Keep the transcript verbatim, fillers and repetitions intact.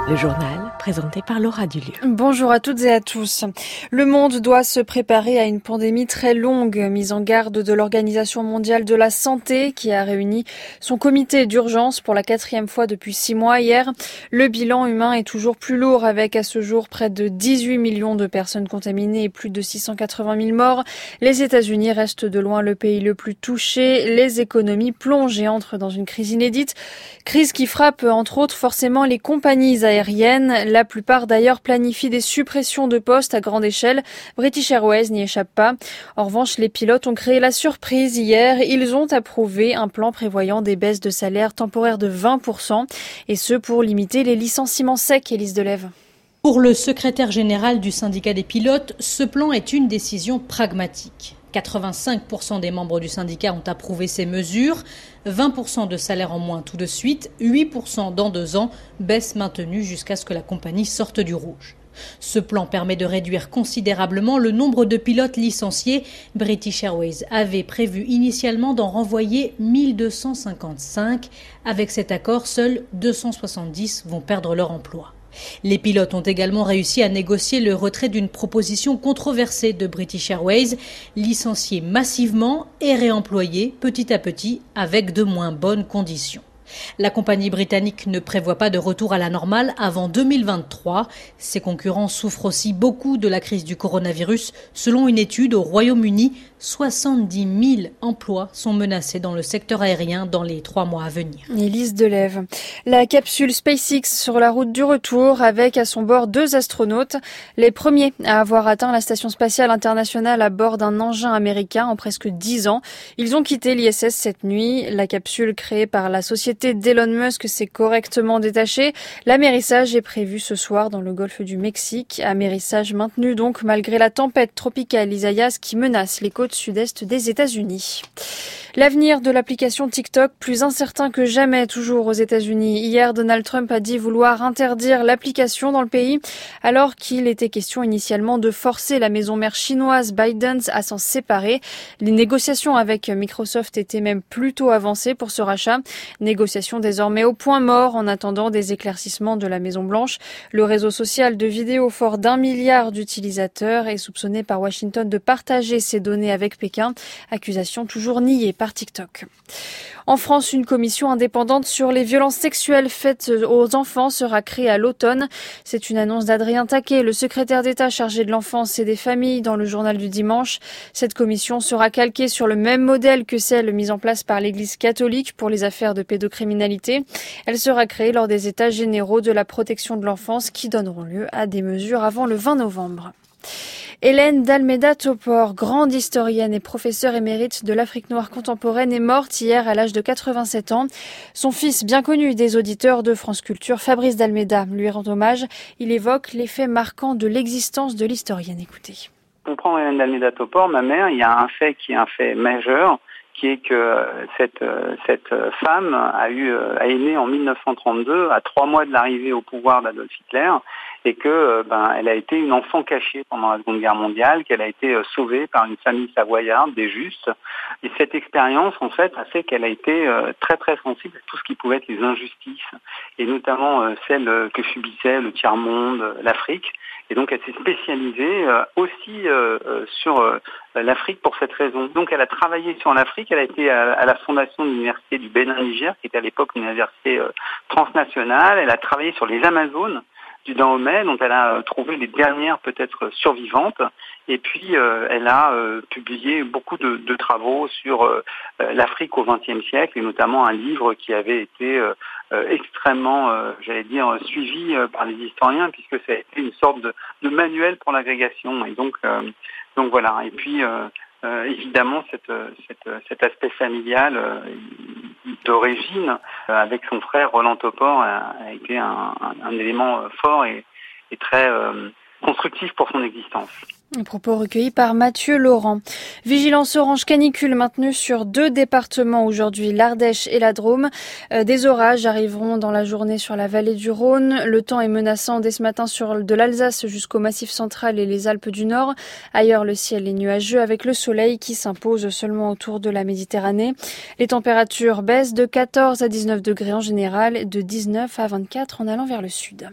Le journal présenté par Laura Dulieu. Bonjour à toutes et à tous. Le monde doit se préparer à une pandémie très longue, mise en garde de l'Organisation mondiale de la santé qui a réuni son comité d'urgence pour la quatrième fois depuis six mois hier. Le bilan humain est toujours plus lourd avec à ce jour près de dix-huit millions de personnes contaminées et plus de six cent quatre-vingt mille morts. Les États-Unis restent de loin le pays le plus touché. Les économies plongent et entrent dans une crise inédite. Crise qui frappe entre autres forcément les compagnies aériennes. La plupart d'ailleurs planifient des suppressions de postes à grande échelle. British Airways n'y échappe pas. En revanche, les pilotes ont créé la surprise hier. Ils ont approuvé un plan prévoyant des baisses de salaire temporaires de vingt pour cent. Et ce pour limiter les licenciements secs, Élise Delève. Pour le secrétaire général du syndicat des pilotes, ce plan est une décision pragmatique. quatre-vingt-cinq pour cent des membres du syndicat ont approuvé ces mesures. vingt pour cent de salaire en moins tout de suite, huit pour cent dans deux ans, baisse maintenue jusqu'à ce que la compagnie sorte du rouge. Ce plan permet de réduire considérablement le nombre de pilotes licenciés. British Airways avait prévu initialement d'en renvoyer mille deux cent cinquante-cinq. Avec cet accord, seuls deux cent soixante-dix vont perdre leur emploi. Les pilotes ont également réussi à négocier le retrait d'une proposition controversée de British Airways, licencier massivement et réemployer petit à petit avec de moins bonnes conditions. La compagnie britannique ne prévoit pas de retour à la normale avant deux mille vingt-trois. Ses concurrents souffrent aussi beaucoup de la crise du coronavirus. Selon une étude au Royaume-Uni, soixante-dix mille emplois sont menacés dans le secteur aérien dans les trois mois à venir. Élise Delève. La capsule SpaceX sur la route du retour avec à son bord deux astronautes. Les premiers à avoir atteint la station spatiale internationale à bord d'un engin américain en presque dix ans. Ils ont quitté l'I S S cette nuit. La capsule créée par la société d'Elon Musk s'est correctement détachée. L'amérissage est prévu ce soir dans le golfe du Mexique. Amérissage maintenu donc malgré la tempête tropicale Isaias qui menace les côtes sud-est des États-Unis. L'avenir de l'application TikTok plus incertain que jamais toujours aux États-Unis. Hier, Donald Trump a dit vouloir interdire l'application dans le pays alors qu'il était question initialement de forcer la maison mère chinoise ByteDance à s'en séparer. Les négociations avec Microsoft étaient même plutôt avancées pour ce rachat. Négociations désormais au point mort en attendant des éclaircissements de la Maison Blanche. Le réseau social de vidéos fort d'un milliard d'utilisateurs est soupçonné par Washington de partager ses données avec Pékin. Accusation toujours niée par TikTok. En France, une commission indépendante sur les violences sexuelles faites aux enfants sera créée à l'automne. C'est une annonce d'Adrien Taquet, le secrétaire d'État chargé de l'enfance et des familles dans le journal du dimanche. Cette commission sera calquée sur le même modèle que celle mise en place par l'Église catholique pour les affaires de pédocriminalité. Elle sera créée lors des États généraux de la protection de l'enfance qui donneront lieu à des mesures avant le vingt novembre. Hélène d'Almeida Topor, grande historienne et professeure émérite de l'Afrique noire contemporaine, est morte hier à l'âge de quatre-vingt-sept ans. Son fils, bien connu des auditeurs de France Culture, Fabrice d'Almeida, lui rend hommage. Il évoque les faits marquants de l'existence de l'historienne. Écoutez. On prend Hélène d'Almeida Topor, ma mère, il y a un fait qui est un fait majeur, qui est que cette cette femme a eu a est née en mille neuf cent trente-deux, à trois mois de l'arrivée au pouvoir d'Adolf Hitler, et que ben elle a été une enfant cachée pendant la Seconde Guerre mondiale, qu'elle a été sauvée par une famille savoyarde, des Justes. Et cette expérience, en fait, a fait qu'elle a été très très sensible à tout ce qui pouvait être les injustices, et notamment celles que subissait le tiers-monde, l'Afrique. Et donc elle s'est spécialisée euh, aussi euh, sur euh, l'Afrique pour cette raison. Donc elle a travaillé sur l'Afrique, elle a été à, à la fondation de l'université du Bénin-Niger, qui était à l'époque une université euh, transnationale. Elle a travaillé sur les Amazones du Dahomey, dont elle a euh, trouvé les dernières peut-être survivantes. Et puis euh, elle a euh, publié beaucoup de, de travaux sur euh, l'Afrique au vingtième siècle, et notamment un livre qui avait été euh, euh, extrêmement, euh, j'allais dire, suivi euh, par les historiens, puisque ça a été une sorte de, de manuel pour l'agrégation. Et donc, euh, donc voilà. Et puis euh, euh, évidemment cette, cette, cet aspect familial euh, d'origine euh, avec son frère Roland Topor a, a été un, un, un élément fort et, et très euh, constructif pour son existence. Un propos recueillis par Mathieu Laurent. Vigilance orange canicule maintenue sur deux départements aujourd'hui, l'Ardèche et la Drôme. Euh, des orages arriveront dans la journée sur la vallée du Rhône. Le temps est menaçant dès ce matin sur de l'Alsace jusqu'au Massif central et les Alpes du Nord. Ailleurs, le ciel est nuageux avec le soleil qui s'impose seulement autour de la Méditerranée. Les températures baissent de quatorze à dix-neuf degrés en général, de dix-neuf à vingt-quatre en allant vers le sud.